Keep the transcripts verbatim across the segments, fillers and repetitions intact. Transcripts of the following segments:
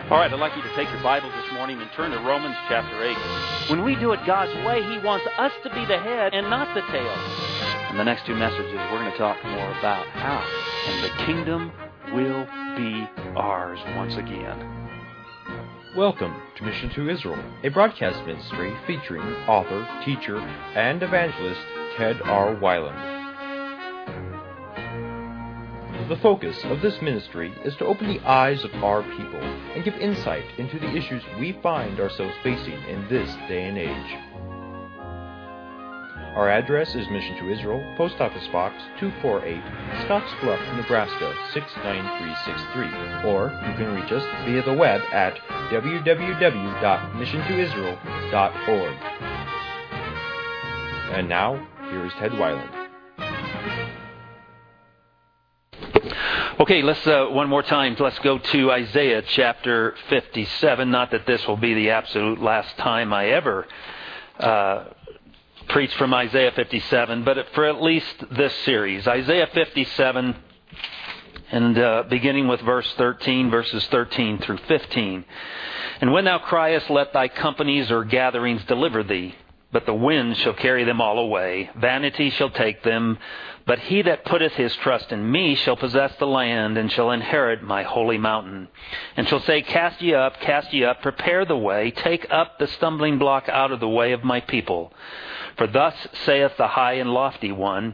All right, I'd like you to take your Bibles this morning and turn to Romans chapter eight. When we do it God's way, He wants us to be the head and not the tail. In the next two messages, we're going to talk more about how, and the kingdom will be ours once again. Welcome to Mission to Israel, a broadcast ministry featuring author, teacher, and evangelist Ted R. Weiland. The focus of this ministry is to open the eyes of our people and give insight into the issues we find ourselves facing in this day and age. Our address is Mission to Israel, Post Office Box two forty-eight, Scottsbluff, Nebraska six nine three six three, or you can reach us via the web at w w w dot mission to israel dot org. And now, here is Ted Weiland. Okay, let's uh, one more time. Let's go to Isaiah chapter fifty-seven. Not that this will be the absolute last time I ever uh, preach from Isaiah fifty-seven, but for at least this series. Isaiah fifty-seven, and uh, beginning with verse thirteen, verses thirteen through fifteen. And when thou criest, let thy companies or gatherings deliver thee. But the wind shall carry them all away. Vanity shall take them. But he that putteth his trust in me shall possess the land, and shall inherit my holy mountain. And shall say, Cast ye up, cast ye up, prepare the way, take up the stumbling block out of the way of my people. For thus saith the high and lofty one,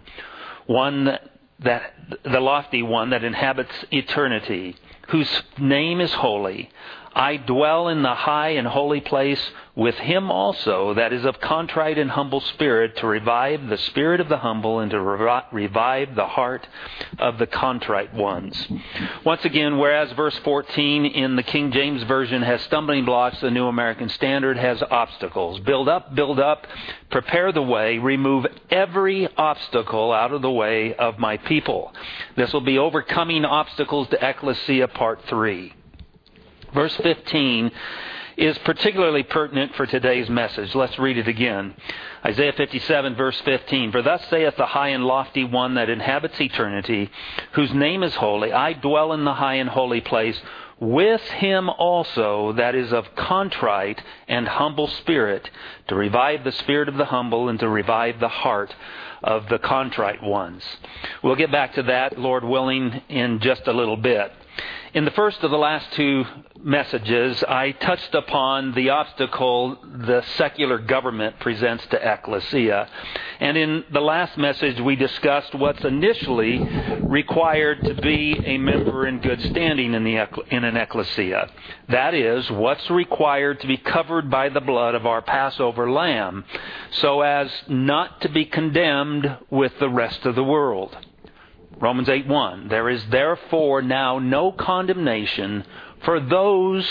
one that the lofty one that inhabits eternity, whose name is holy. I dwell in the high and holy place with him also that is of contrite and humble spirit, to revive the spirit of the humble and to revi- revive the heart of the contrite ones. Once again, whereas verse fourteen in the King James Version has stumbling blocks, the New American Standard has obstacles. Build up, build up, prepare the way, remove every obstacle out of the way of my people. This will be Overcoming Obstacles to Ecclesia Part three. Verse fifteen is particularly pertinent for today's message. Let's read it again. Isaiah fifty-seven, verse fifteen. For thus saith the high and lofty one that inhabits eternity, whose name is holy. I dwell in the high and holy place with him also that is of contrite and humble spirit, to revive the spirit of the humble and to revive the heart of the contrite ones. We'll get back to that, Lord willing, in just a little bit. In the first of the last two messages, I touched upon the obstacle the secular government presents to ecclesia. And in the last message, we discussed what's initially required to be a member in good standing in, the, in an ecclesia. That is, what's required to be covered by the blood of our Passover lamb, so as not to be condemned with the rest of the world. Romans eight one, there is therefore now no condemnation for those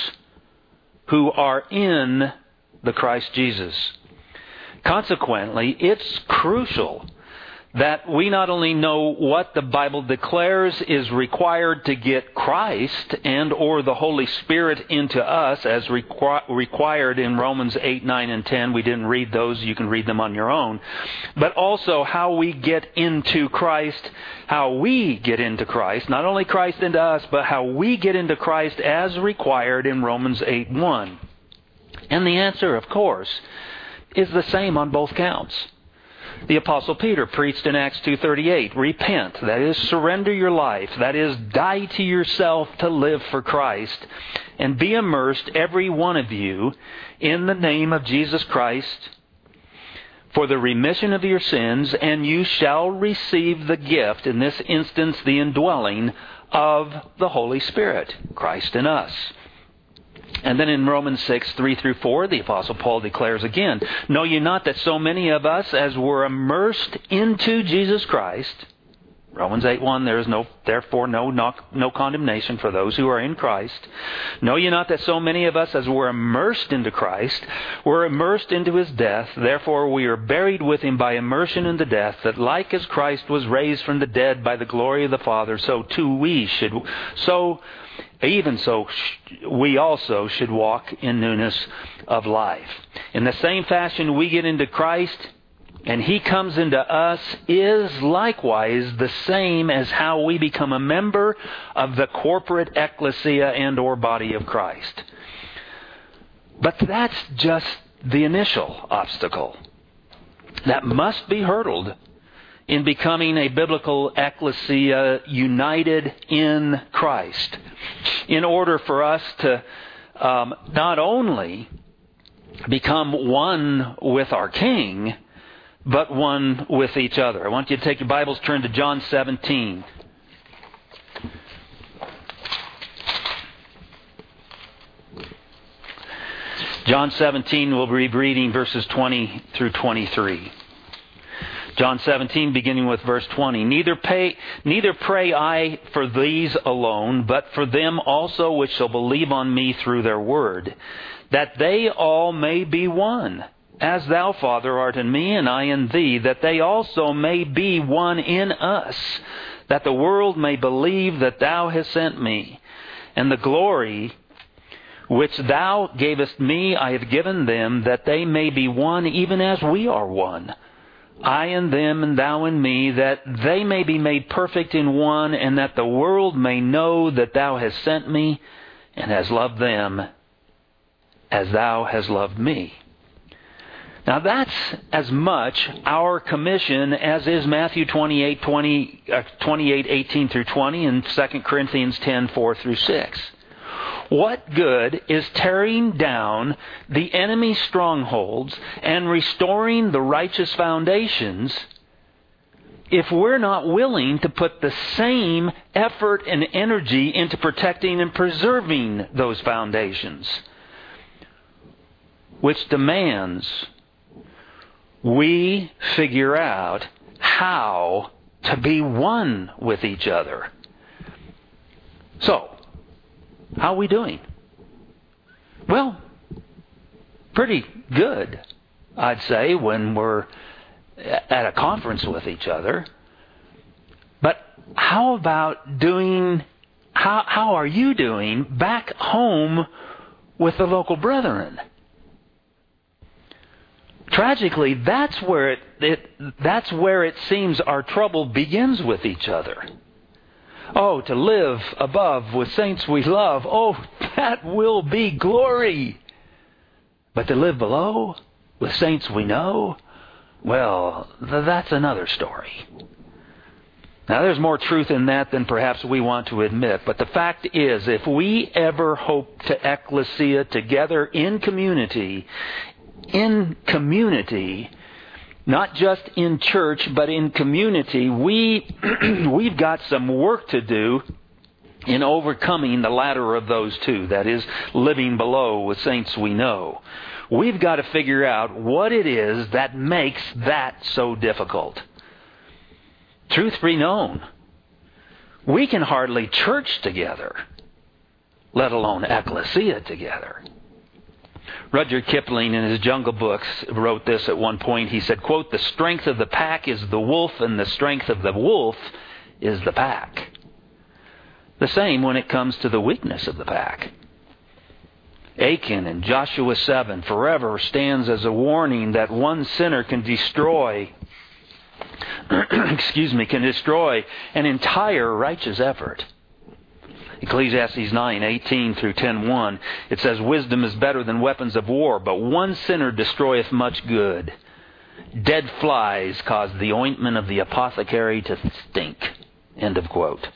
who are in the Christ Jesus. Consequently, it's crucial that we not only know what the Bible declares is required to get Christ and or the Holy Spirit into us as requ- required in Romans eight, nine, and ten. We didn't read those. You can read them on your own. But also how we get into Christ, how we get into Christ, not only Christ into us, but how we get into Christ as required in Romans eight, one. And the answer, of course, is the same on both counts. The Apostle Peter preached in Acts two thirty-eight, repent, that is, surrender your life, that is, die to yourself to live for Christ, and be immersed, every one of you, in the name of Jesus Christ, for the remission of your sins, and you shall receive the gift, in this instance, the indwelling of the Holy Spirit, Christ in us. And then in Romans six, three through four, the Apostle Paul declares again, know ye not that so many of us as were immersed into Jesus Christ, Romans eight, one, there is no, therefore no, no, no condemnation for those who are in Christ. Know ye not that so many of us as were immersed into Christ, were immersed into His death, therefore we are buried with Him by immersion into death, that like as Christ was raised from the dead by the glory of the Father, so too we should, so even so, we also should walk in newness of life. In the same fashion we get into Christ, and He comes into us, is likewise the same as how we become a member of the corporate ecclesia and or body of Christ. But that's just the initial obstacle that must be hurdled in becoming a biblical ecclesia united in Christ, in order for us to um, not only become one with our King, but one with each other. I want you to take your Bibles, turn to John seventeen. John seventeen, we'll be reading verses twenty through twenty-three. John seventeen, beginning with verse twenty. Neither pay, neither pray I for these alone, but for them also which shall believe on me through their word, that they all may be one, as thou, Father, art in me, and I in thee, that they also may be one in us, that the world may believe that thou hast sent me. And the glory which thou gavest me I have given them, that they may be one even as we are one. I in them and thou in me, that they may be made perfect in one, and that the world may know that thou hast sent me and hast loved them as thou hast loved me. Now that's as much our commission as is Matthew twenty-eight, twenty, uh, twenty-eight, eighteen through twenty, and Second Corinthians ten, four through six. What good is tearing down the enemy's strongholds and restoring the righteous foundations if we're not willing to put the same effort and energy into protecting and preserving those foundations, which demands we figure out how to be one with each other? So, how are we doing? Well, pretty good, I'd say, when we're at a conference with each other. But how about doing, how, how are you doing back home with the local brethren? Tragically, that's where it, it that's where it seems our trouble begins with each other. Oh, to live above with saints we love, oh, that will be glory. But to live below with saints we know, well, th- that's another story. Now, there's more truth in that than perhaps we want to admit. But the fact is, if we ever hope to ecclesia together in community, in community, not just in church, but in community, we, we've got some work to do in overcoming the latter of those two, that is, living below with saints we know. We've got to figure out what it is that makes that so difficult. Truth be known, we can hardly church together, let alone ecclesia together. Rudyard Kipling, in his Jungle Books, wrote this at one point. He said, quote, "The strength of the pack is the wolf, and the strength of the wolf is the pack." The same when it comes to the weakness of the pack. Achan in Joshua seven forever stands as a warning that one sinner can destroy, excuse me, can destroy an entire righteous effort. Ecclesiastes nine, eighteen through ten, one, it says, "Wisdom is better than weapons of war, but one sinner destroyeth much good. Dead flies cause the ointment of the apothecary to stink." End of quote.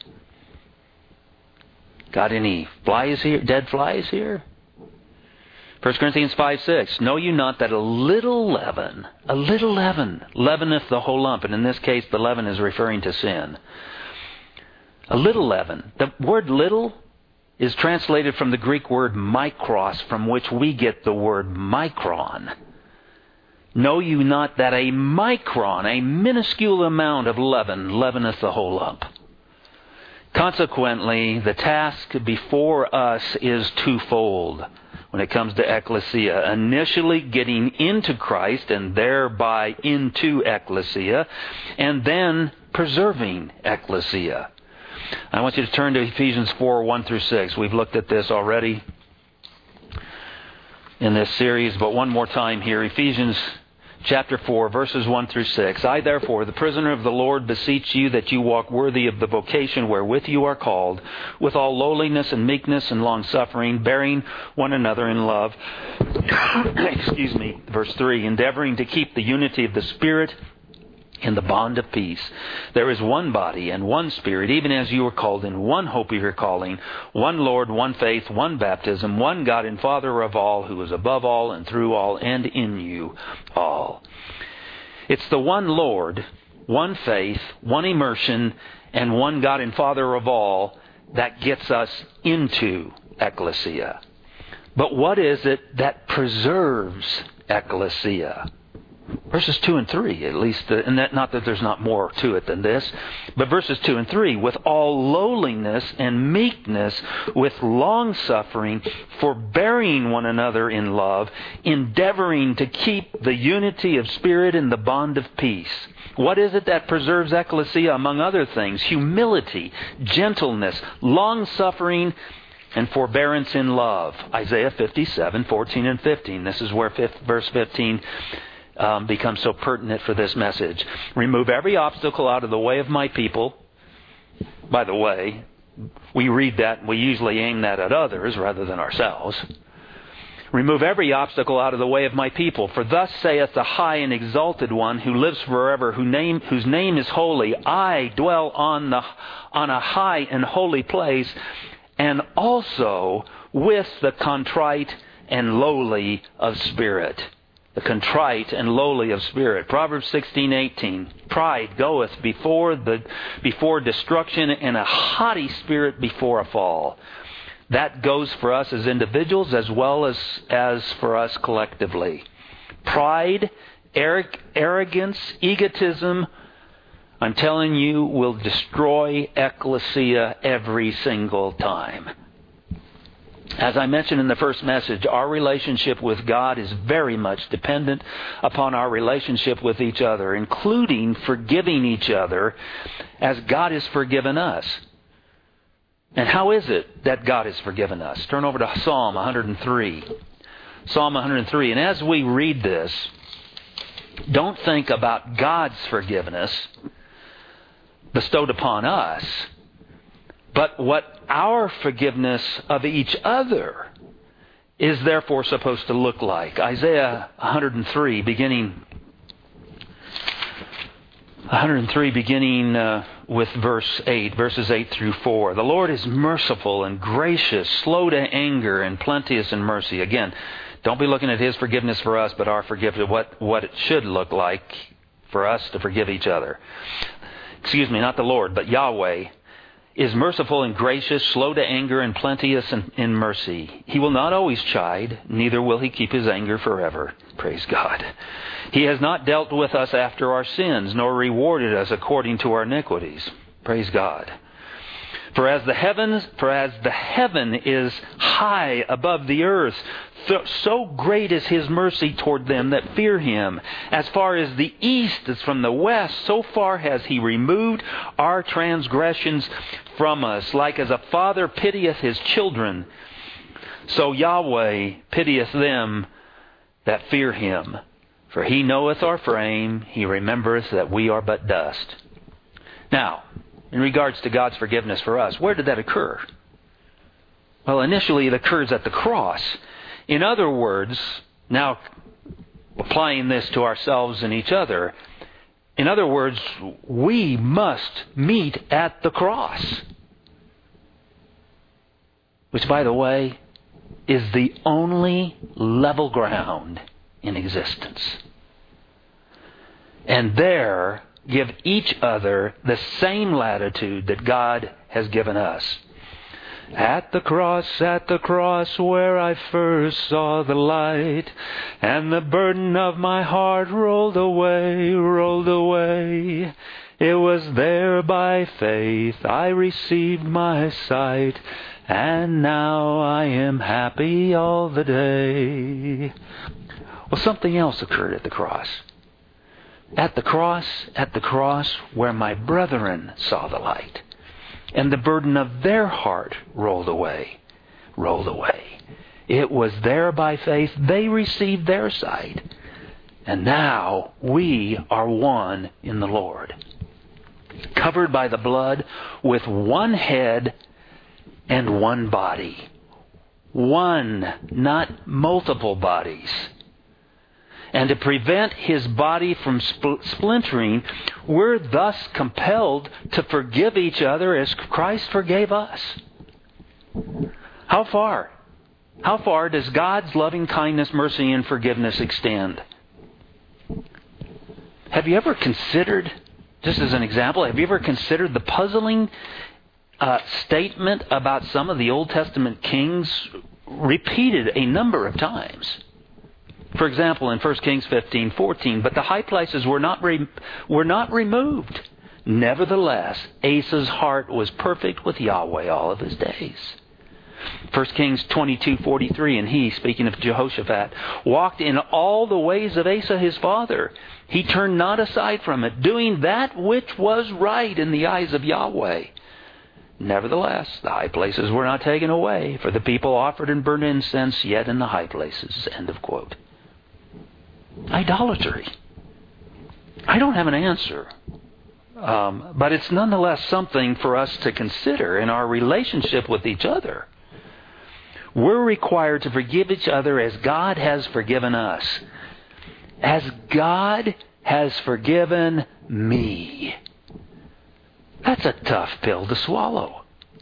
Got any flies here? Dead flies here? First Corinthians five, six, "Know you not that a little leaven, a little leaven, leaveneth the whole lump?" And in this case, the leaven is referring to sin. A little leaven. The word little is translated from the Greek word mikros, from which we get the word micron. Know you not that a micron, a minuscule amount of leaven, leaveneth the whole lump? Consequently, the task before us is twofold when it comes to ecclesia. Initially getting into Christ and thereby into ecclesia, and then preserving ecclesia. I want you to turn to Ephesians four, one through six. We've looked at this already in this series, but one more time here. Ephesians chapter four, verses one through six. I, therefore, the prisoner of the Lord, beseech you that you walk worthy of the vocation wherewith you are called, with all lowliness and meekness and long-suffering, bearing one another in love. Excuse me. Verse three, endeavoring to keep the unity of the Spirit in the bond of peace. There is one body and one Spirit, even as you are called in one hope of your calling, one Lord, one faith, one baptism, one God and Father of all, who is above all and through all and in you all. It's the one Lord, one faith, one immersion, and one God and Father of all that gets us into ecclesia. But what is it that preserves ecclesia? Verses two and three, at least, and that, not that there's not more to it than this, but verses two and three, with all lowliness and meekness, with long-suffering, forbearing one another in love, endeavoring to keep the unity of spirit in the bond of peace. What is it that preserves ecclesia? Among other things, humility, gentleness, long-suffering, and forbearance in love. Isaiah fifty-seven, fourteen and fifteen. This is where fifth, verse fifteen Um, becomes so pertinent for this message. Remove every obstacle out of the way of my people. By the way, we read that and we usually aim that at others rather than ourselves. Remove every obstacle out of the way of my people. For thus saith the high and exalted one who lives forever, who name, whose name is holy. I dwell on the on a high and holy place, and also with the contrite and lowly of spirit. The contrite and lowly of spirit. Proverbs sixteen eighteen. Pride goeth before the before destruction, and a haughty spirit before a fall. That goes for us as individuals as well as, as for us collectively. Pride, arrogance, egotism, I'm telling you, will destroy ecclesia every single time. As I mentioned in the first message, our relationship with God is very much dependent upon our relationship with each other, including forgiving each other as God has forgiven us. And how is it that God has forgiven us? Turn over to Psalm one hundred three. Psalm one hundred three. And as we read this, don't think about God's forgiveness bestowed upon us, but what our forgiveness of each other is therefore supposed to look like. Isaiah one hundred three, beginning one hundred three, beginning uh, with verse eight, verses eight through four. The Lord is merciful and gracious, slow to anger, and plenteous in mercy. Again, don't be looking at His forgiveness for us, but our forgiveness, what what it should look like for us to forgive each other. Excuse me, not the Lord, but Yahweh is merciful and gracious, slow to anger, and plenteous in, in mercy. He will not always chide, neither will He keep His anger forever. Praise God. He has not dealt with us after our sins, nor rewarded us according to our iniquities. Praise God. For as the heavens, for as the heaven is high above the earth, so great is His mercy toward them that fear Him. As far as the east is from the west, so far has He removed our transgressions from us. Like as a father pitieth his children, so Yahweh pitieth them that fear Him. For He knoweth our frame, He remembereth that we are but dust. Now, in regards to God's forgiveness for us, where did that occur? Well, initially it occurs at the cross. In other words, now applying this to ourselves and each other, in other words, we must meet at the cross. Which, by the way, is the only level ground in existence. And there, give each other the same latitude that God has given us. At the cross, at the cross where I first saw the light, and the burden of my heart rolled away, rolled away. It was there by faith I received my sight, and now I am happy all the day. Well, something else occurred at the cross. At the cross, at the cross where my brethren saw the light, and the burden of their heart rolled away, rolled away. It was there by faith they received their sight, And now we are one in the Lord, covered by the blood, with one head and one body. One, not multiple bodies. And to prevent His body from spl- splintering, we're thus compelled to forgive each other as Christ forgave us. How far? How far does God's loving kindness, mercy, and forgiveness extend? Have you ever considered, just as an example, have you ever considered the puzzling uh, statement about some of the Old Testament kings repeated a number of times? For example, in First Kings fifteen fourteen, but the high places were not re- were not removed. Nevertheless, Asa's heart was perfect with Yahweh all of his days. First Kings twenty-two forty-three, and he, speaking of Jehoshaphat, walked in all the ways of Asa his father. He turned not aside from it, doing that which was right in the eyes of Yahweh. Nevertheless, the high places were not taken away, for the people offered and burned incense yet in the high places. End of quote. Idolatry. I don't have an answer. Um, but it's nonetheless something for us to consider in our relationship with each other. We're required to forgive each other as God has forgiven us. As God has forgiven me. That's a tough pill to swallow.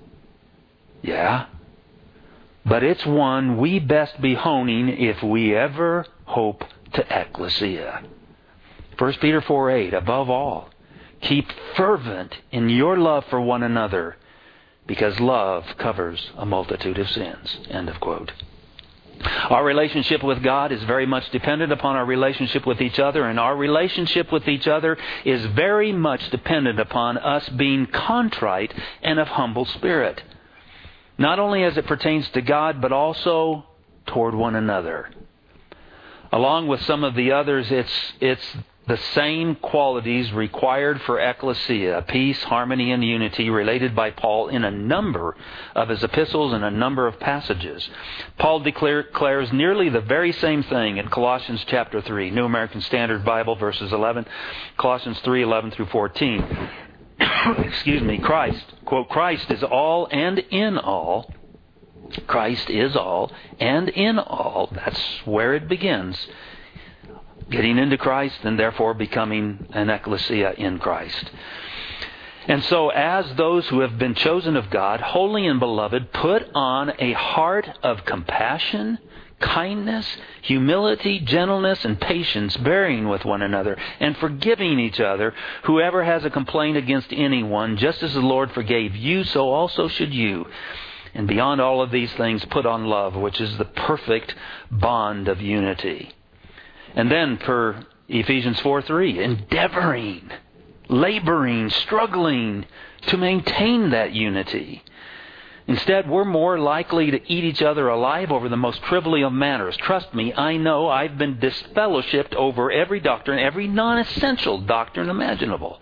Yeah. But it's one we best be honing if we ever hope to ecclesia. First Peter four eight, above all, keep fervent in your love for one another, because love covers a multitude of sins. End of quote. Our relationship with God is very much dependent upon our relationship with each other, and our relationship with each other is very much dependent upon us being contrite and of humble spirit. Not only as it pertains to God, but also toward one another. Along with some of the others, it's it's the same qualities required for ecclesia, peace, harmony, and unity, related by Paul in a number of his epistles and a number of passages. Paul declare, declares nearly the very same thing in Colossians chapter three, New American Standard Bible, verses eleven, Colossians three eleven through fourteen. Excuse me, Christ, quote, Christ is all and in all. Christ is all and in all. That's where it begins. Getting into Christ and therefore becoming an ecclesia in Christ. And so as those who have been chosen of God, holy and beloved, put on a heart of compassion, kindness, humility, gentleness, and patience, bearing with one another, and forgiving each other, whoever has a complaint against anyone, just as the Lord forgave you, so also should you. And beyond all of these things, put on love, which is the perfect bond of unity. And then for Ephesians four three, endeavoring, laboring, struggling to maintain that unity. Instead, we're more likely to eat each other alive over the most trivial of manners. Trust me, I know I've been disfellowshipped over every doctrine, every non-essential doctrine imaginable.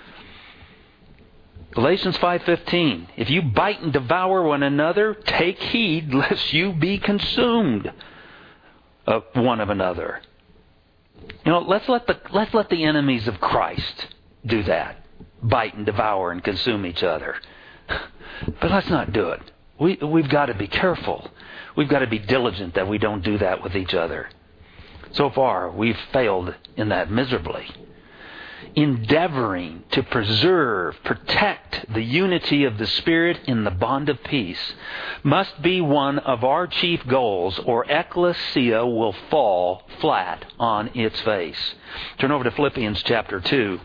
Galatians five fifteen, if you bite and devour one another, take heed lest you be consumed of one of another. You know, let's let the let's let the enemies of Christ do that. Bite and devour and consume each other. But let's not do it. We, we've got to be careful. We've got to be diligent that we don't do that with each other. So far, we've failed in that miserably. Endeavoring to preserve, protect the unity of the Spirit in the bond of peace must be one of our chief goals, or ecclesia will fall flat on its face. Turn over to Philippians chapter two.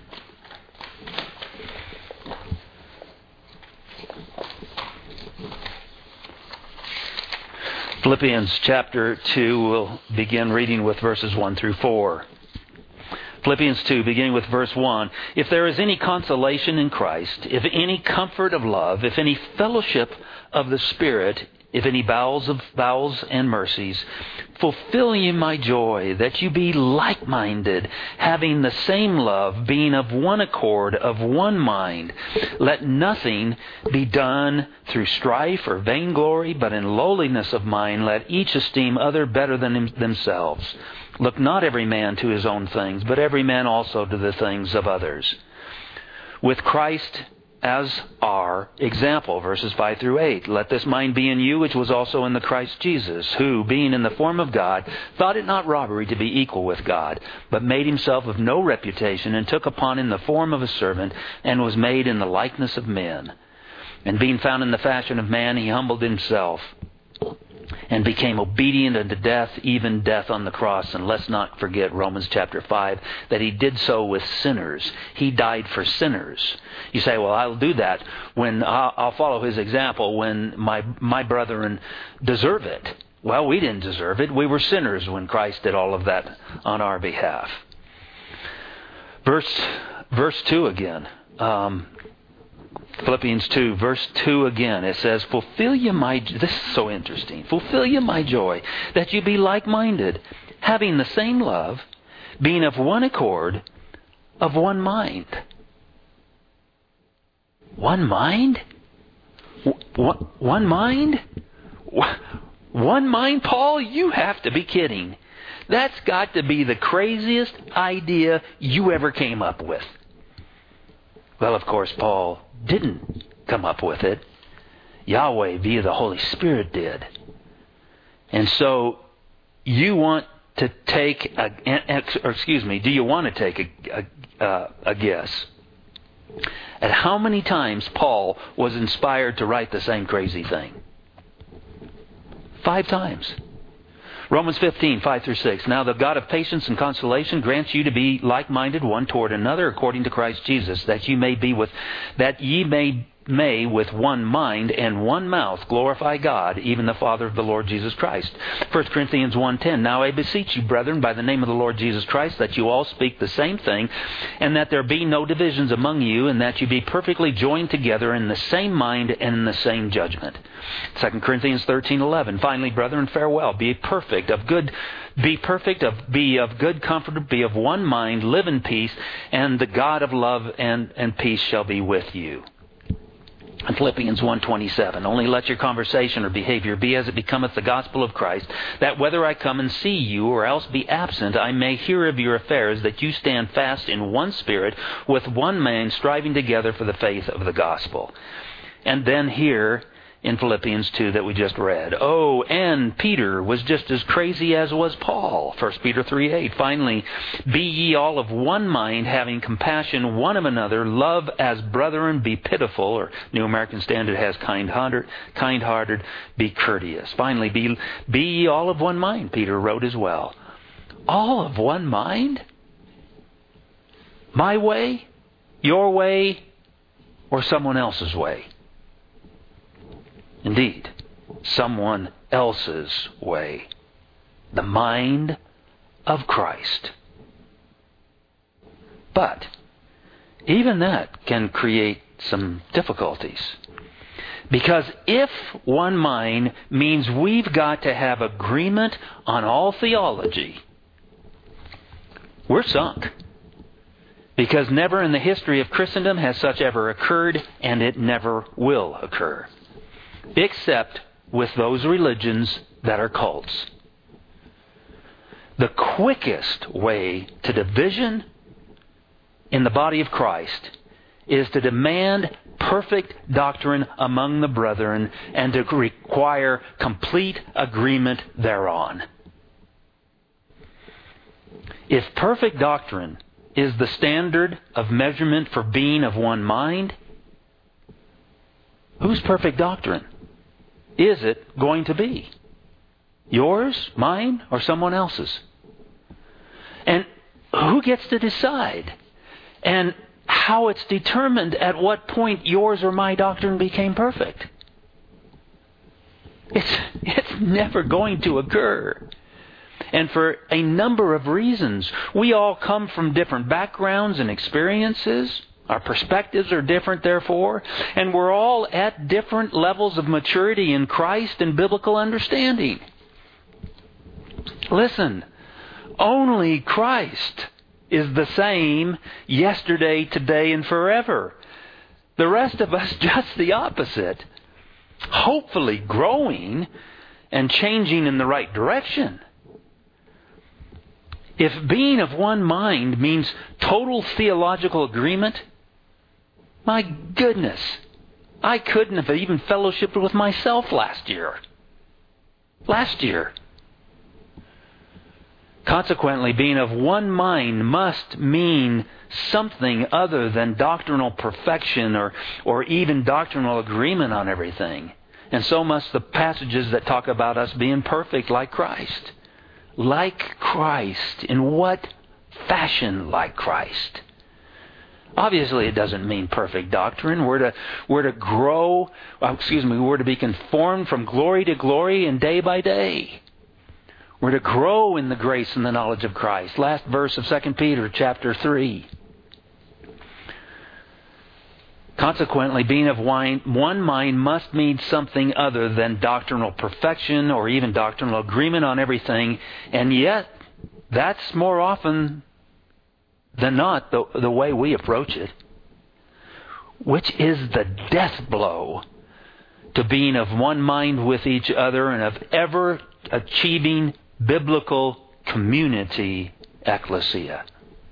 Philippians chapter two, we'll begin reading with verses one through four. Philippians two, beginning with verse one. If there is any consolation in Christ, if any comfort of love, if any fellowship of the Spirit, if any bowels of bowels and mercies, fulfill ye my joy, that you be like-minded, having the same love, being of one accord, of one mind. Let nothing be done through strife or vainglory, but in lowliness of mind let each esteem other better than themselves. Look not every man to his own things, but every man also to the things of others. With Christ as our example, verses five through eight. Let this mind be in you, which was also in the Christ Jesus, who, being in the form of God, thought it not robbery to be equal with God, but made himself of no reputation, and took upon him the form of a servant, and was made in the likeness of men. And being found in the fashion of man, he humbled himself, and became obedient unto death, even death on the cross. And let's not forget Romans chapter five, that he did so with sinners. He died for sinners. You say, well, I'll do that when I'll, I'll follow his example when my my brethren deserve it. Well, we didn't deserve it. We were sinners when Christ did all of that on our behalf. Verse verse two again. Um, Philippians two, verse two again, it says, Fulfill ye my... This is so interesting. Fulfill ye my joy, that you be like-minded, having the same love, being of one accord, of one mind. One mind? One mind? One mind, Paul? You have to be kidding. That's got to be the craziest idea you ever came up with. Well, of course, Paul didn't come up with it. Yahweh, via the Holy Spirit, did. And so, you want to take a, or excuse me, do you want to take a, a, a guess at how many times Paul was inspired to write the same crazy thing? Five times. Romans fifteen, five through six. Now the God of patience and consolation grants you to be like-minded one toward another according to Christ Jesus, that ye may be with, that ye may may with one mind and one mouth glorify God, even the Father of the Lord Jesus Christ. First Corinthians one ten. Now I beseech you, brethren, by the name of the Lord Jesus Christ, that you all speak the same thing, and that there be no divisions among you, and that you be perfectly joined together in the same mind and in the same judgment. Second Corinthians thirteen eleven. Finally, brethren, farewell. Be perfect, of good Be perfect, of, be of good comfort, be of one mind, live in peace, and the God of love and, and peace shall be with you. And Philippians one twenty-seven. Only let your conversation or behavior be as it becometh the gospel of Christ, that whether I come and see you or else be absent, I may hear of your affairs, that you stand fast in one spirit, with one mind, striving together for the faith of the gospel. And then here in Philippians two that we just read. Oh, and Peter was just as crazy as was Paul. First Peter three eight. Finally, be ye all of one mind, having compassion one of another, love as brethren, be pitiful, or New American Standard has kind-hearted, kind-hearted, be courteous. Finally, be, be ye all of one mind, Peter wrote as well. All of one mind? My way? Your way? Or someone else's way? Indeed, someone else's way. The mind of Christ. But even that can create some difficulties. Because if one mind means we've got to have agreement on all theology, we're sunk. Because never in the history of Christendom has such ever occurred, and it never will occur. Except with those religions that are cults. The quickest way to division in the body of Christ is to demand perfect doctrine among the brethren and to require complete agreement thereon. If perfect doctrine is the standard of measurement for being of one mind, whose perfect doctrine is it going to be? Yours, mine, or someone else's? And who gets to decide? And how it's determined at what point yours or my doctrine became perfect? It's, it's never going to occur. And for a number of reasons. We all come from different backgrounds and experiences. Our perspectives are different, therefore, and we're all at different levels of maturity in Christ and biblical understanding. Listen, only Christ is the same yesterday, today, and forever. The rest of us just the opposite. Hopefully growing and changing in the right direction. If being of one mind means total theological agreement, my goodness, I couldn't have even fellowshipped with myself last year. Last year. Consequently, being of one mind must mean something other than doctrinal perfection or, or even doctrinal agreement on everything. And so must the passages that talk about us being perfect like Christ. Like Christ. In what fashion like Christ? Obviously, it doesn't mean perfect doctrine. We're to, we're to grow, well, excuse me, we're to be conformed from glory to glory and day by day. We're to grow in the grace and the knowledge of Christ. Last verse of Second Peter chapter three. Consequently, being of one mind must mean something other than doctrinal perfection or even doctrinal agreement on everything. And yet, that's more often than not the, the way we approach it. Which is the death blow to being of one mind with each other and of ever achieving biblical community ecclesia.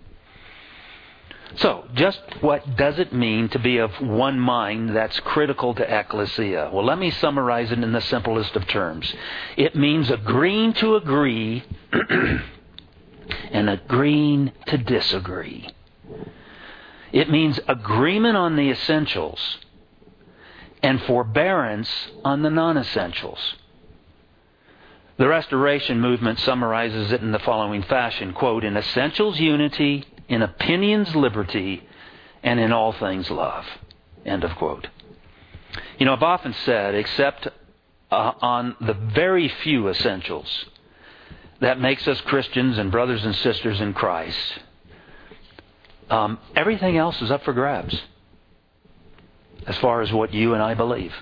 So, just what does it mean to be of one mind that's critical to ecclesia? Well, let me summarize it in the simplest of terms. It means agreeing to agree and agreeing to disagree. It means agreement on the essentials and forbearance on the non-essentials. The Restoration Movement summarizes it in the following fashion, quote, in essentials unity, in opinions liberty, and in all things love, end of quote. You know, I've often said, except uh, on the very few essentials that makes us Christians and brothers and sisters in Christ, um, everything else is up for grabs as far as what you and I believe.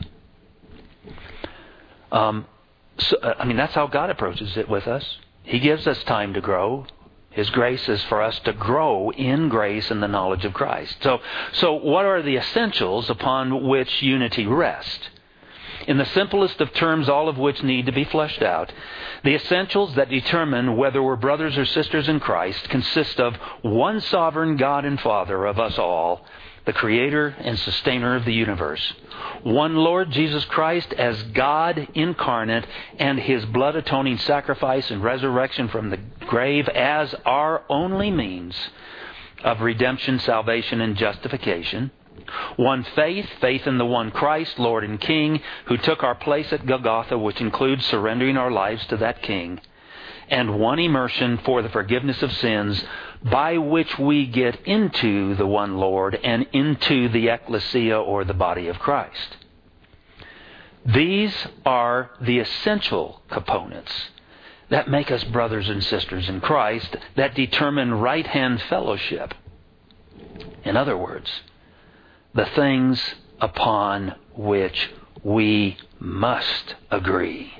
Um, so, I mean, that's how God approaches it with us. He gives us time to grow. His grace is for us to grow in grace and the knowledge of Christ. So, so what are the essentials upon which unity rests? In the simplest of terms, all of which need to be fleshed out, the essentials that determine whether we're brothers or sisters in Christ consist of one sovereign God and Father of us all, the Creator and Sustainer of the universe. One Lord Jesus Christ as God incarnate and His blood-atoning sacrifice and resurrection from the grave as our only means of redemption, salvation, and justification. One faith, faith in the one Christ, Lord and King, who took our place at Golgotha, which includes surrendering our lives to that King. And one immersion for the forgiveness of sins, by which we get into the one Lord and into the ecclesia or the body of Christ. These are the essential components that make us brothers and sisters in Christ, that determine right-hand fellowship. In other words, the things upon which we must agree.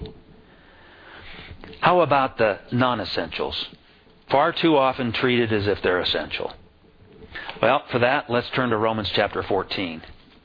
How about the non-essentials? Far too often treated as if they're essential. Well, for that, let's turn to Romans chapter fourteen.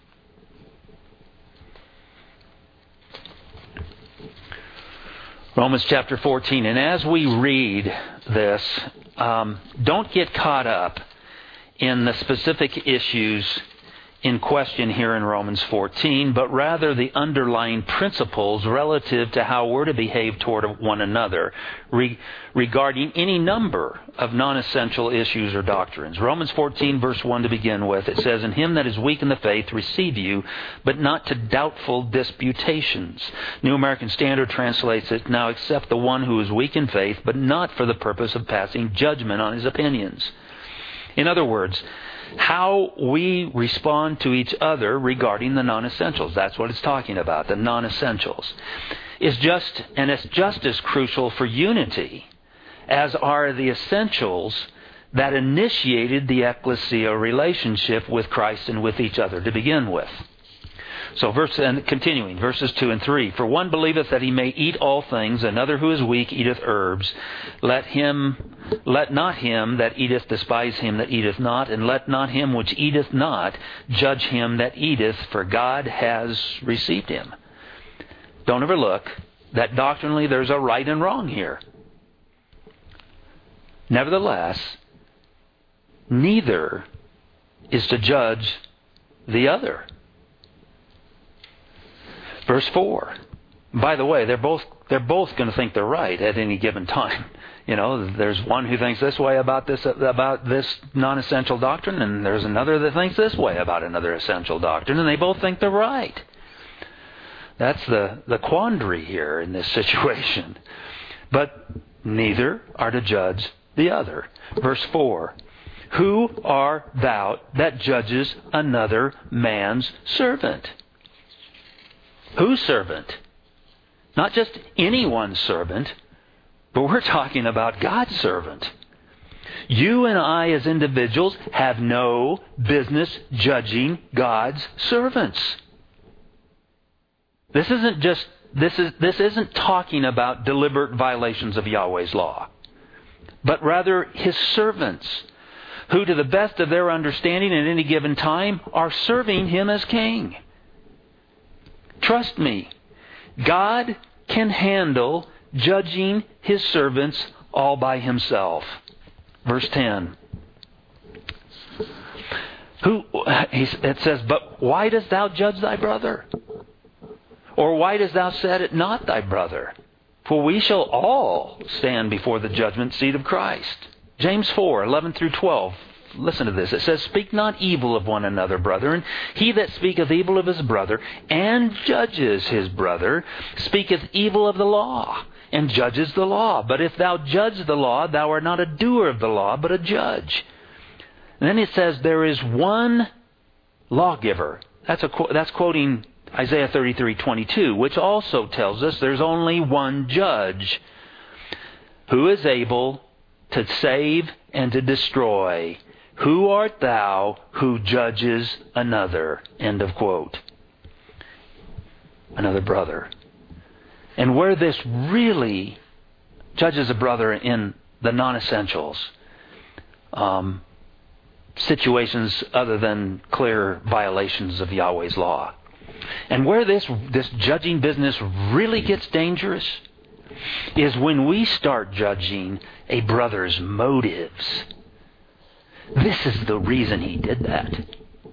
Romans chapter fourteen. And as we read this, um, don't get caught up in the specific issues in question here in Romans fourteen, but rather the underlying principles relative to how we're to behave toward one another re- regarding any number of non-essential issues or doctrines. Romans fourteen, verse one to begin with, it says, "In him that is weak in the faith receive you, but not to doubtful disputations." New American Standard translates it, "Now accept the one who is weak in faith, but not for the purpose of passing judgment on his opinions." In other words, how we respond to each other regarding the non-essentials. That's what it's talking about, the non-essentials. Is just, and it's just as crucial for unity as are the essentials that initiated the ecclesia relationship with Christ and with each other to begin with. So verse, and continuing, verses two and three. "For one believeth that he may eat all things, another who is weak eateth herbs. Let him, let not him that eateth despise him that eateth not, and let not him which eateth not judge him that eateth, for God has received him." Don't overlook that doctrinally there's a right and wrong here. Nevertheless, neither is to judge the other. Verse four. By the way, they're both they're both going to think they're right at any given time. You know, there's one who thinks this way about this about this non-essential doctrine, and there's another that thinks this way about another essential doctrine, and they both think they're right. That's the, the quandary here in this situation. But neither are to judge the other. Verse four. Who art thou that judges another man's servant? Whose servant? Not just anyone's servant, but we're talking about God's servant. You and I as individuals have no business judging God's servants. This isn't just this is this isn't talking about deliberate violations of Yahweh's law, but rather His servants, who to the best of their understanding at any given time are serving Him as King. Trust me, God can handle judging His servants all by Himself. Verse ten. Who it says, but why dost thou judge thy brother? Or why dost thou set it not thy brother? For we shall all stand before the judgment seat of Christ. James four, eleven through twelve. Listen to this. It says, speak not evil of one another, brethren. He that speaketh evil of his brother, and judges his brother, speaketh evil of the law, and judges the law. But if thou judge the law, thou art not a doer of the law, but a judge. And then it says, there is one lawgiver. That's, a, that's quoting Isaiah thirty-three twenty-two, which also tells us there's only one judge who is able to save and to destroy. Who art thou who judges another? End of quote. Another brother. And where this really judges a brother in the non-essentials, um, situations other than clear violations of Yahweh's law. And where this this judging business really gets dangerous is when we start judging a brother's motives. This is the reason he did that.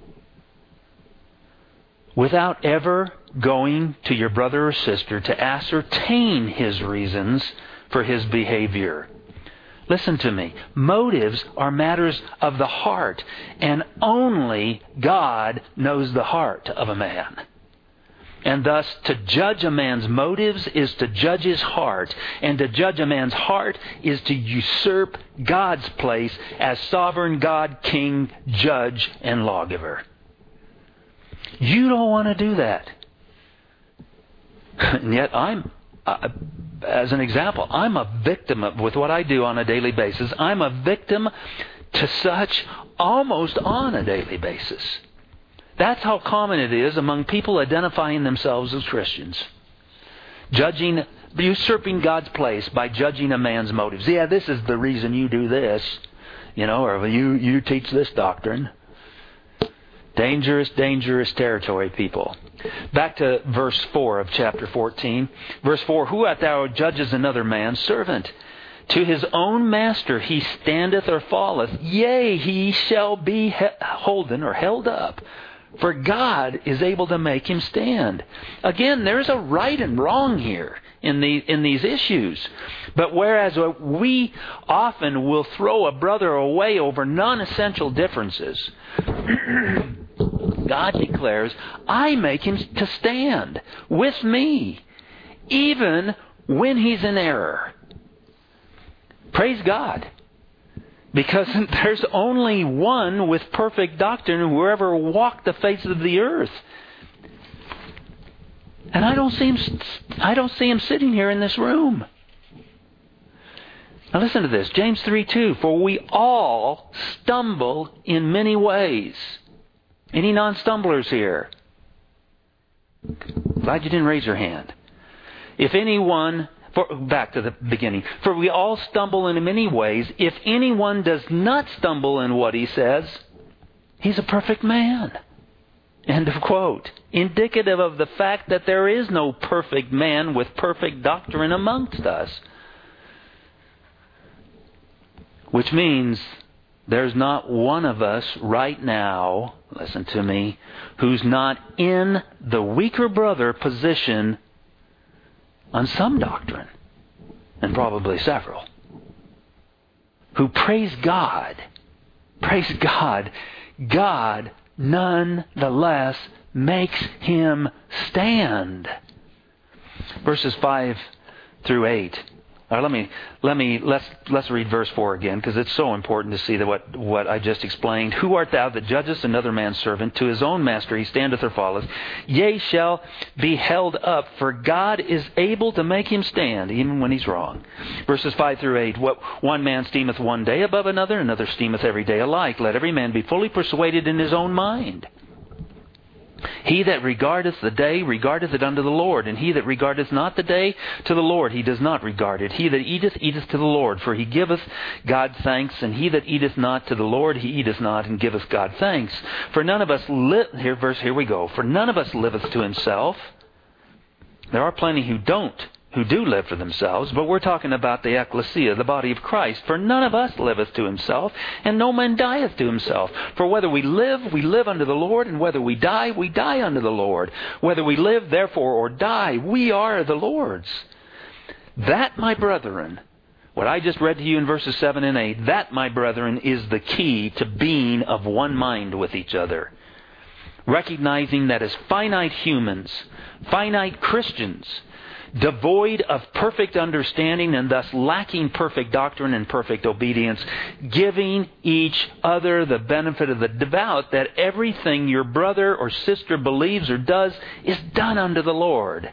Without ever going to your brother or sister to ascertain his reasons for his behavior. Listen to me. Motives are matters of the heart, and only God knows the heart of a man. And thus, to judge a man's motives is to judge his heart. And to judge a man's heart is to usurp God's place as sovereign God, King, Judge, and Lawgiver. You don't want to do that. And yet I'm, uh, as an example, I'm a victim of, with what I do on a daily basis. I'm a victim to such almost on a daily basis. That's how common it is among people identifying themselves as Christians. Judging, usurping God's place by judging a man's motives. Yeah, this is the reason you do this, you know, or you, you teach this doctrine. Dangerous, dangerous territory, people. Back to verse four of chapter fourteen. Verse four, who art thou judges another man's servant? To his own master he standeth or falleth. Yea, he shall be he- holden or held up. For God is able to make him stand. Again, there's a right and wrong here in the in these issues. But whereas we often will throw a brother away over non-essential differences, God declares, I make him to stand with me, even when he's in error. Praise God. Because there's only one with perfect doctrine who ever walked the face of the earth. And I don't see him, I don't see him sitting here in this room. Now listen to this. James three two. For we all stumble in many ways. Any non-stumblers here? Glad you didn't raise your hand. If anyone... For, back to the beginning. For we all stumble in many ways. If anyone does not stumble in what he says, he's a perfect man. End of quote. Indicative of the fact that there is no perfect man with perfect doctrine amongst us. Which means there's not one of us right now, listen to me, who's not in the weaker brother position on some doctrine, and probably several, who praise God, praise God, God nonetheless makes him stand. Verses five through eight. All right, let me let me let's let's read verse four again, because it's so important to see that what what I just explained. Who art thou that judgest another man's servant? To his own master he standeth or falleth. Yea, shall be held up, for God is able to make him stand, even when he's wrong. Verses five through eight. What one man esteemeth one day above another, another esteemeth every day alike. Let every man be fully persuaded in his own mind. He that regardeth the day regardeth it unto the Lord, and he that regardeth not the day to the Lord, he does not regard it. He that eateth, eateth to the Lord, for he giveth God thanks, and he that eateth not to the Lord, he eateth not, and giveth God thanks. For none of us live, here verse, here we go, for none of us liveth to himself. There are plenty who don't, who do live for themselves, but we're talking about the ecclesia, the body of Christ. For none of us liveth to himself, and no man dieth to himself. For whether we live, we live unto the Lord, and whether we die, we die unto the Lord. Whether we live, therefore, or die, we are the Lord's. That, my brethren, what I just read to you in verses seven and eight, that, my brethren, is the key to being of one mind with each other. Recognizing that as finite humans, finite Christians, devoid of perfect understanding and thus lacking perfect doctrine and perfect obedience, giving each other the benefit of the doubt that everything your brother or sister believes or does is done unto the Lord.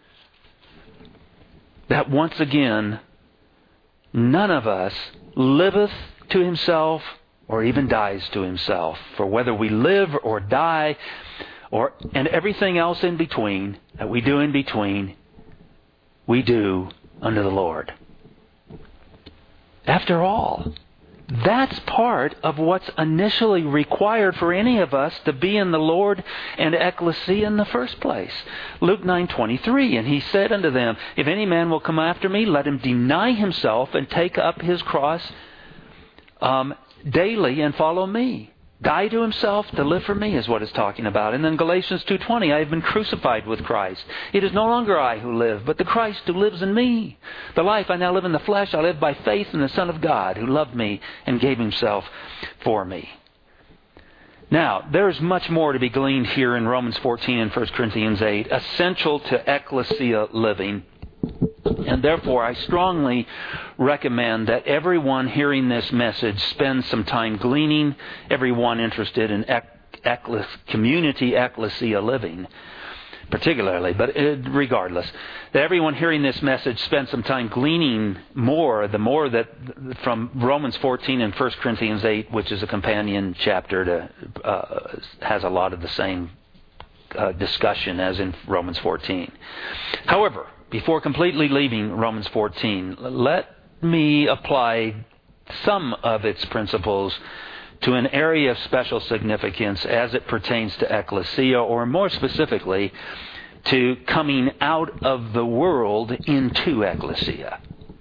That once again, none of us liveth to himself or even dies to himself. For whether we live or die, or and everything else in between, that we do in between, we do unto the Lord. After all, that's part of what's initially required for any of us to be in the Lord and ecclesia in the first place. Luke nine twenty-three, and he said unto them, if any man will come after me, let him deny himself and take up his cross um, daily and follow me. Die to himself to live for me is what it's talking about. And then Galatians two twenty, I have been crucified with Christ. It is no longer I who live, but the Christ who lives in me. The life I now live in the flesh, I live by faith in the Son of God who loved me and gave himself for me. Now, there's much more to be gleaned here in Romans fourteen and First Corinthians eight, essential to ecclesia living. And therefore, I strongly recommend that everyone hearing this message spend some time gleaning, everyone interested in ec- community ecclesia living, particularly, but regardless, that everyone hearing this message spend some time gleaning more, the more that from Romans fourteen and First Corinthians eight, which is a companion chapter to, uh, has a lot of the same uh, discussion as in Romans fourteen. However, before completely leaving Romans fourteen, let me apply some of its principles to an area of special significance as it pertains to ecclesia, or more specifically, to coming out of the world into ecclesia.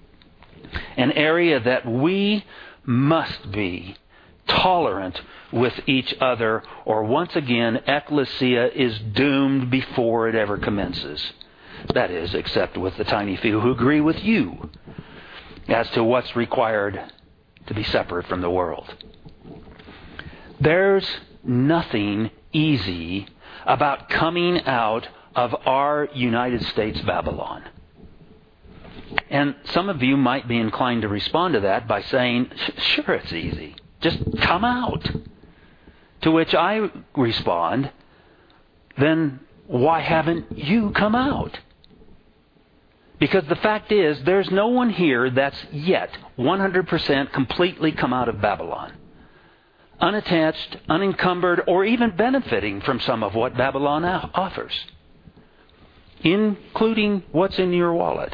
An area that we must be tolerant with each other, or once again, ecclesia is doomed before it ever commences. That is, except with the tiny few who agree with you as to what's required to be separate from the world. There's nothing easy about coming out of our United States Babylon. And some of you might be inclined to respond to that by saying, sure, it's easy. Just come out. To which I respond, then why haven't you come out? Because the fact is, there's no one here that's yet one hundred percent completely come out of Babylon. Unattached, unencumbered, or even benefiting from some of what Babylon offers. Including what's in your wallet.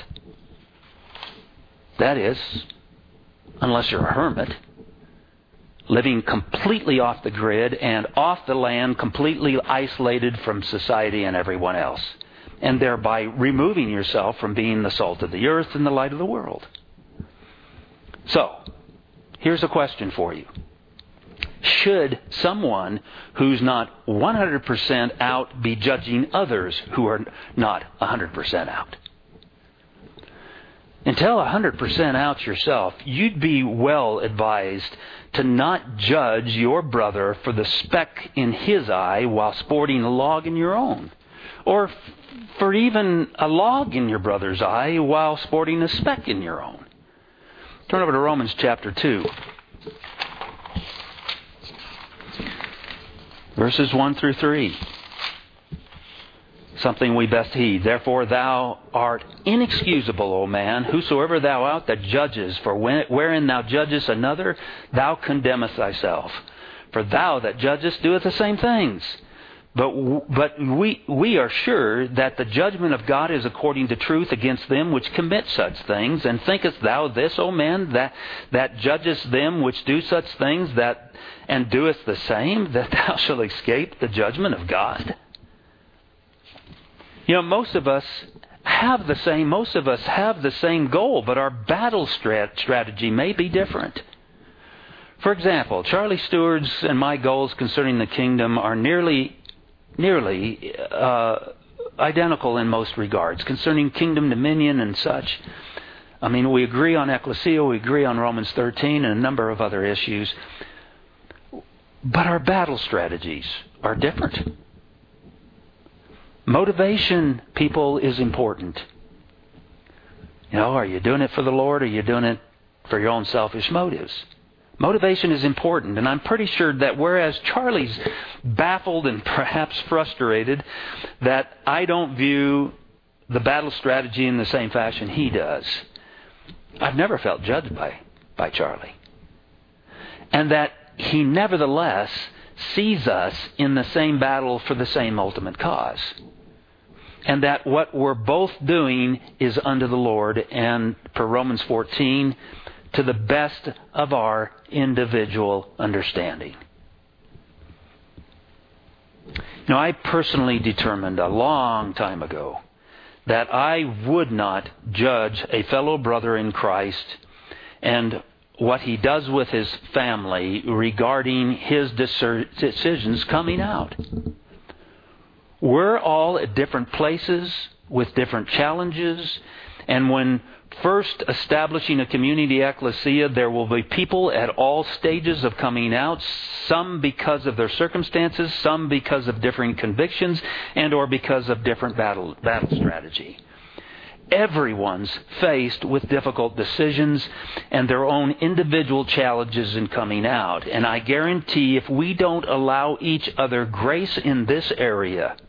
That is, unless you're a hermit, living completely off the grid and off the land, completely isolated from society and everyone else. And thereby removing yourself from being the salt of the earth and the light of the world. So, here's a question for you. Should someone who's not one hundred percent out be judging others who are not one hundred percent out? Until one hundred percent out yourself, you'd be well advised to not judge your brother for the speck in his eye while sporting a log in your own. Or for even a log in your brother's eye while sporting a speck in your own. Turn over to Romans chapter two. Verses one through three. Something we best heed. Therefore thou art inexcusable, O man, whosoever thou art that judges, for when, wherein thou judgest another, thou condemnest thyself. For thou that judgest doeth the same things. But but we we are sure that the judgment of God is according to truth against them which commit such things. And thinkest thou this, O man, that that judgest them which do such things, that and doest the same, that thou shalt escape the judgment of God? You know, most of us have the same. Most of us have the same goal, but our battle strat- strategy may be different. For example, Charlie Stewart's and my goals concerning the kingdom are nearly nearly uh, identical in most regards, concerning kingdom dominion and such. I mean, we agree on ecclesia, we agree on Romans thirteen and a number of other issues. But our battle strategies are different. Motivation, people, is important. You know, are you doing it for the Lord, or are you doing it for your own selfish motives? Motivation is important, and I'm pretty sure that whereas Charlie's baffled and perhaps frustrated that I don't view the battle strategy in the same fashion he does, I've never felt judged by, by Charlie. And that he nevertheless sees us in the same battle for the same ultimate cause. And that what we're both doing is unto the Lord, and per Romans fourteen, to the best of our individual understanding. Now, I personally determined a long time ago that I would not judge a fellow brother in Christ and what he does with his family regarding his decisions coming out. We're all at different places with different challenges, and when first establishing a community ecclesia, there will be people at all stages of coming out, some because of their circumstances, some because of differing convictions, and or because of different battle, battle strategy. Everyone's faced with difficult decisions and their own individual challenges in coming out. And I guarantee if we don't allow each other grace in this area,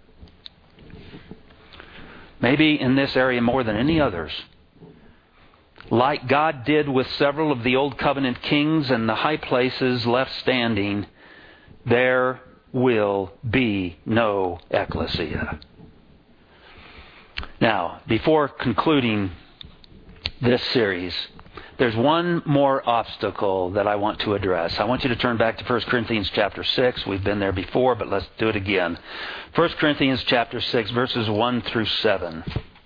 maybe in this area more than any others, like God did with several of the Old Covenant kings and the high places left standing, there will be no ecclesia. Now, before concluding this series, there's one more obstacle that I want to address. I want you to turn back to First Corinthians chapter six. We've been there before, but let's do it again. First Corinthians chapter six, verses one through seven.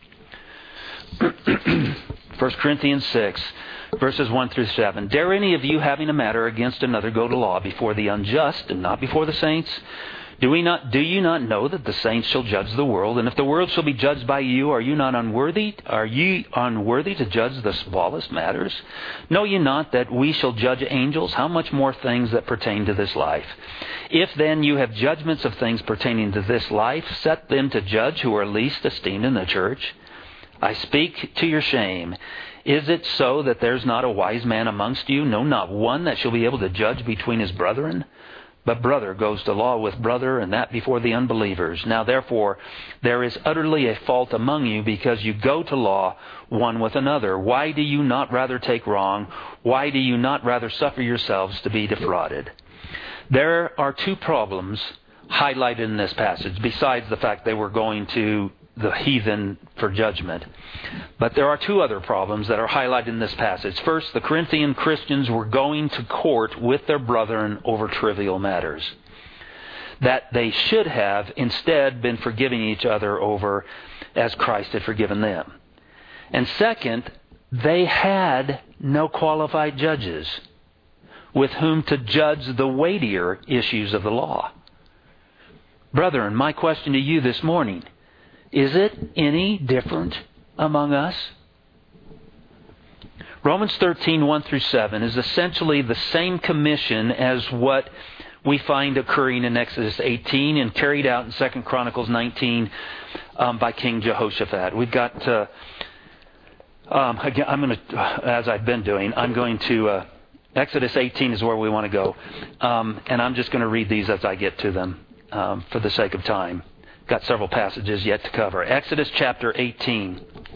First Corinthians six, verses one through seven. Dare any of you, having a matter against another, go to law before the unjust and not before the saints? Do we not? Do you not know that the saints shall judge the world? And if the world shall be judged by you, are you not unworthy? Are ye unworthy to judge the smallest matters? Know ye not that we shall judge angels? How much more things that pertain to this life? If then you have judgments of things pertaining to this life, set them to judge who are least esteemed in the church. I speak to your shame. Is it so that there's not a wise man amongst you? No, not one, that shall be able to judge between his brethren? But brother goes to law with brother, and that before the unbelievers. Now therefore, there is utterly a fault among you, because you go to law one with another. Why do you not rather take wrong? Why do you not rather suffer yourselves to be defrauded? There are two problems highlighted in this passage, besides the fact they were going to the heathen for judgment. But there are two other problems that are highlighted in this passage. First, the Corinthian Christians were going to court with their brethren over trivial matters that they should have instead been forgiving each other over as Christ had forgiven them. And second, they had no qualified judges. with whom to judge the weightier issues of the law. Brethren, my question to you this morning, is it any different among us? Romans thirteen, one through seven is essentially the same commission as what we find occurring in Exodus eighteen and carried out in Second Chronicles nineteen um, by King Jehoshaphat. We've got, uh, um, again, I'm going to, as I've been doing, I'm going to, uh, Exodus eighteen is where we want to go. Um, and I'm just going to read these as I get to them um, for the sake of time. Got several passages yet to cover. Exodus chapter eighteen.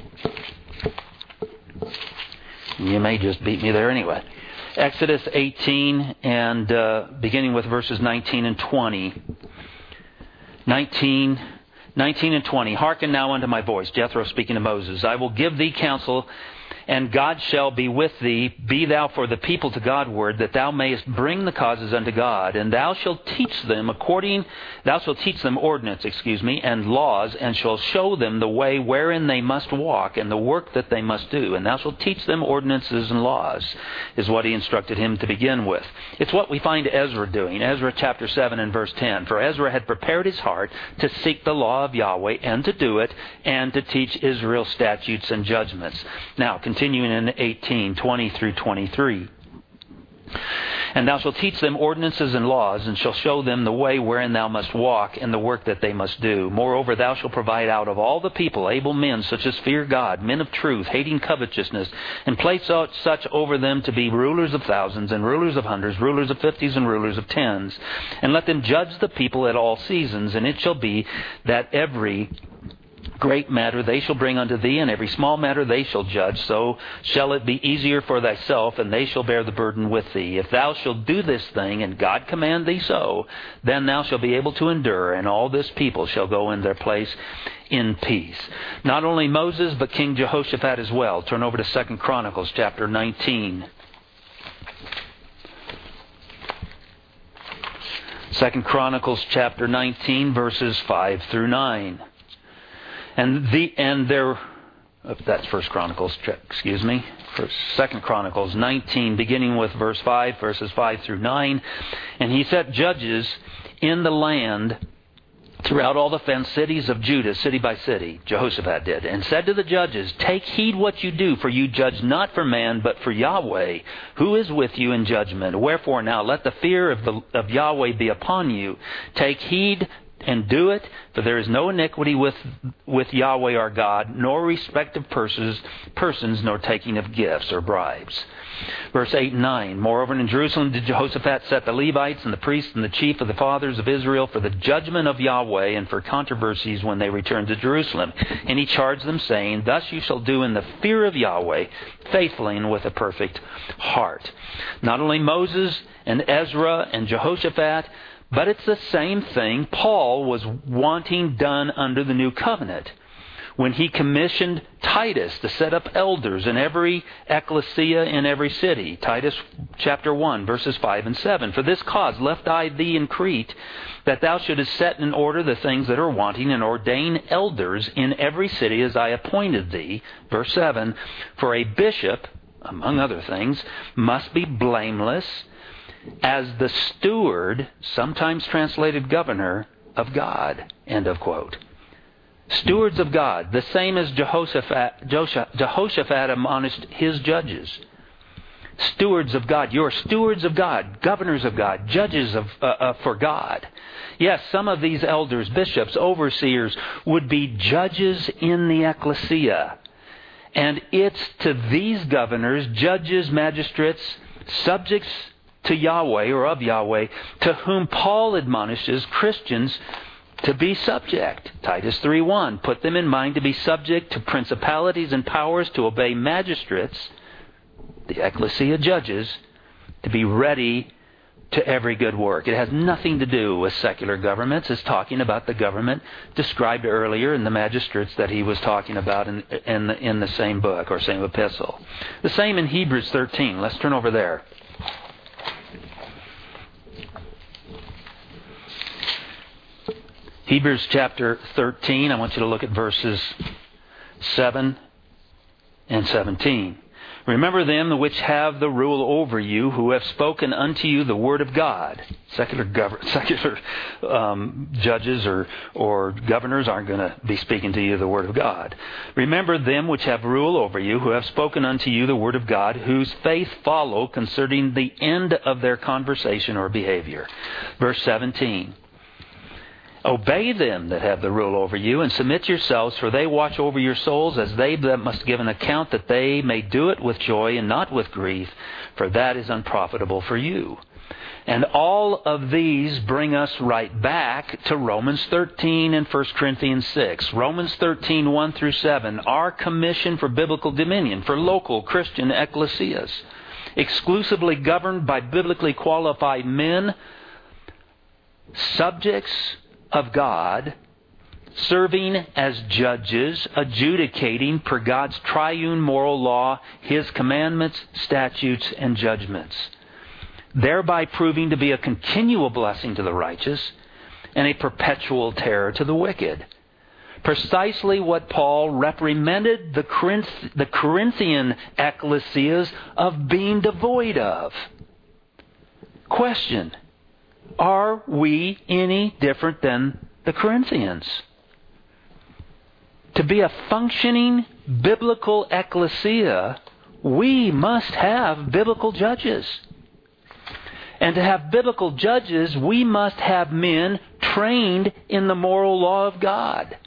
You may just beat me there anyway. Exodus eighteen, and uh, beginning with verses nineteen and twenty. nineteen, nineteen and twenty. Hearken now unto my voice, Jethro speaking to Moses. I will give thee counsel, and God shall be with thee. Be thou for the people to Godward, that thou mayest bring the causes unto God. And thou shalt teach them according, thou shalt teach them ordinance, excuse me, and laws, and shalt show them the way wherein they must walk, and the work that they must do. And thou shalt teach them ordinances and laws, is what he instructed him to begin with. It's what we find Ezra doing. Ezra chapter seven and verse ten. For Ezra had prepared his heart to seek the law of Yahweh, and to do it, and to teach Israel statutes and judgments. Now, continuing in eighteen, twenty through twenty-three. And thou shalt teach them ordinances and laws, and shalt show them the way wherein thou must walk, and the work that they must do. Moreover, thou shalt provide out of all the people able men, such as fear God, men of truth, hating covetousness, and place such over them to be rulers of thousands, and rulers of hundreds, rulers of fifties, and rulers of tens. And let them judge the people at all seasons, and it shall be that every great matter they shall bring unto thee, and every small matter they shall judge. So shall it be easier for thyself, and they shall bear the burden with thee. If thou shalt do this thing, and God command thee so, then thou shalt be able to endure, and all this people shall go in their place in peace. Not only Moses, but King Jehoshaphat as well. Turn over to Second Chronicles chapter nineteen. Second Chronicles chapter nineteen, verses five through nine. And the and there, that's First Chronicles, excuse me, First, Second Chronicles nineteen, beginning with verse five, verses five through nine. And he set judges in the land throughout all the fenced cities of Judah, city by city. Jehoshaphat did, and said to the judges, Take heed what you do, for you judge not for man, but for Yahweh, who is with you in judgment. Wherefore now let the fear of the of Yahweh be upon you. Take heed and do it, for there is no iniquity with with Yahweh our God, nor respect of persons, persons, nor taking of gifts or bribes. Verse eight and nine. Moreover, in Jerusalem did Jehoshaphat set the Levites and the priests and the chief of the fathers of Israel for the judgment of Yahweh and for controversies when they returned to Jerusalem. And he charged them, saying, Thus you shall do in the fear of Yahweh, faithfully and with a perfect heart. Not only Moses and Ezra and Jehoshaphat, but it's the same thing Paul was wanting done under the new covenant when he commissioned Titus to set up elders in every ecclesia in every city. Titus chapter one, verses five and seven. For this cause left I thee in Crete, that thou shouldest set in order the things that are wanting, and ordain elders in every city as I appointed thee. Verse seven. For a bishop, among other things, must be blameless, as the steward, sometimes translated governor, of God. End of quote. Stewards of God, the same as Jehoshaphat, Jehoshaphat admonished his judges. Stewards of God. You're stewards of God, governors of God, judges of uh, uh, for God. Yes, some of these elders, bishops, overseers would be judges in the ecclesia. And it's to these governors, judges, magistrates, subjects to Yahweh or of Yahweh, to whom Paul admonishes Christians to be subject. Titus three one. Put them in mind to be subject to principalities and powers, to obey magistrates, the ecclesia judges, to be ready to every good work. It has nothing to do with secular governments. It's talking about the government described earlier in the magistrates that he was talking about in, in, the, in the same book or same epistle. The same in Hebrews thirteen. Let's turn over there. Hebrews chapter thirteen, I want you to look at verses seven and seventeen. Remember them which have the rule over you, who have spoken unto you the word of God. Secular gov- secular um, judges or, or governors aren't going to be speaking to you the word of God. Remember them which have rule over you, who have spoken unto you the word of God, whose faith follow concerning the end of their conversation or behavior. Verse seventeen. Obey them that have the rule over you, and submit yourselves, for they watch over your souls, as they that must give an account, that they may do it with joy and not with grief, for that is unprofitable for you. And all of these bring us right back to Romans thirteen and First Corinthians six. Romans thirteen, one through seven, our commission for biblical dominion, for local Christian ecclesias, exclusively governed by biblically qualified men, subjects of God, serving as judges, adjudicating per God's triune moral law, His commandments, statutes, and judgments, thereby proving to be a continual blessing to the righteous and a perpetual terror to the wicked. Precisely what Paul reprimanded the Corinth- the Corinthian ecclesias of being devoid of. Question: are we any different than the Corinthians? To be a functioning biblical ecclesia, we must have biblical judges. And to have biblical judges, we must have men trained in the moral law of God,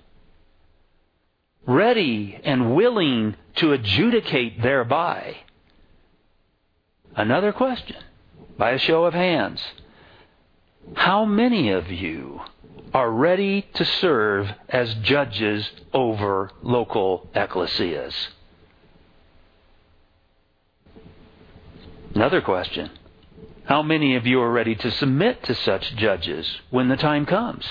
ready and willing to adjudicate thereby. Another question, by a show of hands. How many of you are ready to serve as judges over local ecclesias? Another question. How many of you are ready to submit to such judges when the time comes?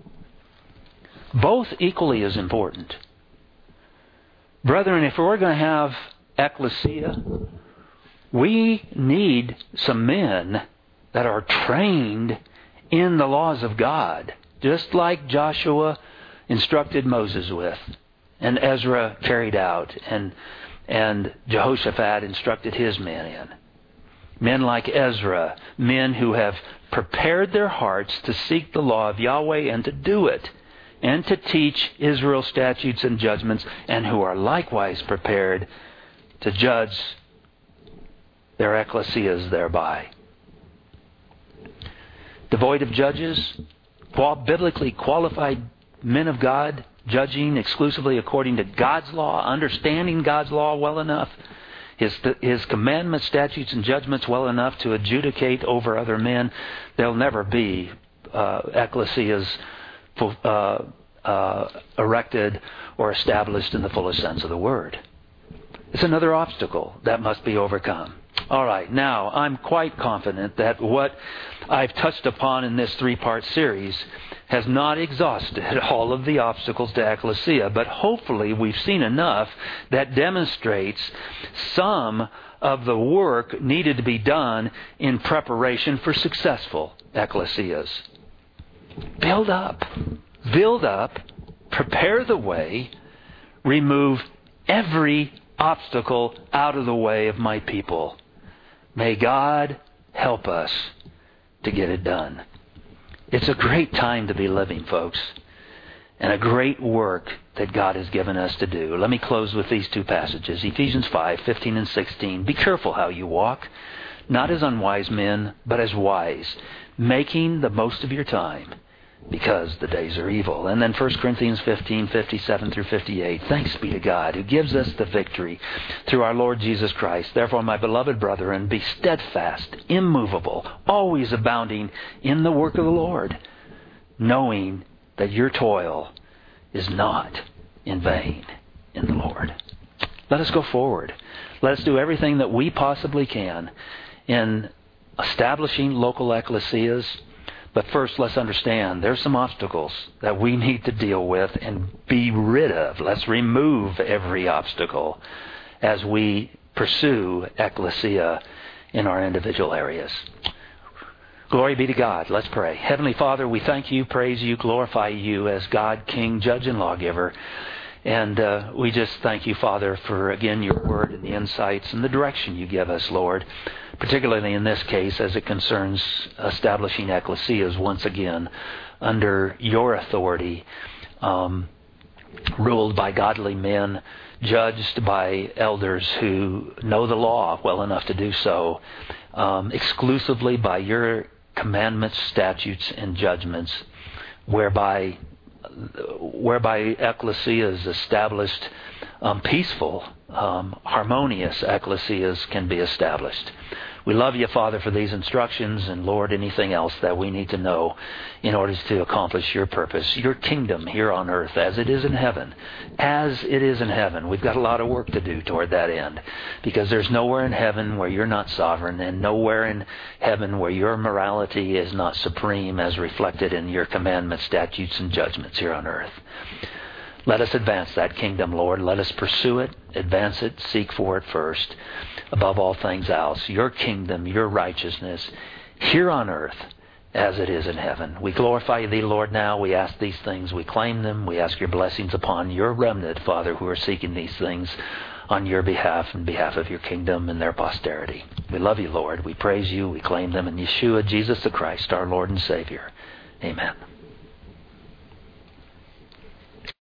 Both equally as important. Brethren, if we're going to have ecclesia, we need some men that are trained in the laws of God, just like Joshua instructed Moses with, and Ezra carried out, and and Jehoshaphat instructed his men in. Men like Ezra, men who have prepared their hearts to seek the law of Yahweh and to do it, and to teach Israel statutes and judgments, and who are likewise prepared to judge their ecclesias thereby. Devoid of judges, biblically qualified men of God, judging exclusively according to God's law, understanding God's law well enough, His, His commandments, statutes, and judgments well enough to adjudicate over other men, there'll never be uh, ecclesias uh, uh, erected or established in the fullest sense of the word. It's another obstacle that must be overcome. All right, now I'm quite confident that what I've touched upon in this three-part series has not exhausted all of the obstacles to ecclesia, but hopefully we've seen enough that demonstrates some of the work needed to be done in preparation for successful ecclesias. Build up, build up, prepare the way, remove every obstacle out of the way of my people. May God help us to get it done. It's a great time to be living, folks, and a great work that God has given us to do. Let me close with these two passages. Ephesians five, fifteen and sixteen. Be careful how you walk, not as unwise men, but as wise, making the most of your time, because the days are evil. And then First Corinthians fifteen, fifty-seven through fifty-eight. Thanks be to God who gives us the victory through our Lord Jesus Christ. Therefore, my beloved brethren, be steadfast, immovable, always abounding in the work of the Lord, knowing that your toil is not in vain in the Lord. Let us go forward. Let us do everything that we possibly can in establishing local ecclesias. But first, let's understand there's some obstacles that we need to deal with and be rid of. Let's remove every obstacle as we pursue ecclesia in our individual areas. Glory be to God. Let's pray. Heavenly Father, we thank you, praise you, glorify you as God, King, Judge, and Lawgiver. And uh, we just thank you, Father, for, again, your word and the insights and the direction you give us, Lord, particularly in this case as it concerns establishing ecclesias once again under your authority, um, ruled by godly men, judged by elders who know the law well enough to do so, um, exclusively by your commandments, statutes, and judgments, whereby whereby ecclesia is established, um, peaceful, um, harmonious ecclesias can be established. We love you, Father, for these instructions, and Lord, anything else that we need to know in order to accomplish your purpose, your kingdom here on earth as it is in heaven. As it is in heaven. We've got a lot of work to do toward that end, because there's nowhere in heaven where you're not sovereign, and nowhere in heaven where your morality is not supreme as reflected in your commandments, statutes, and judgments here on earth. Let us advance that kingdom, Lord. Let us pursue it, advance it, seek for it first. Above all things else, your kingdom, your righteousness, here on earth as it is in heaven. We glorify thee, Lord, now. We ask these things. We claim them. We ask your blessings upon your remnant, Father, who are seeking these things on your behalf and behalf of your kingdom and their posterity. We love you, Lord. We praise you. We claim them in Yeshua, Jesus the Christ, our Lord and Savior. Amen.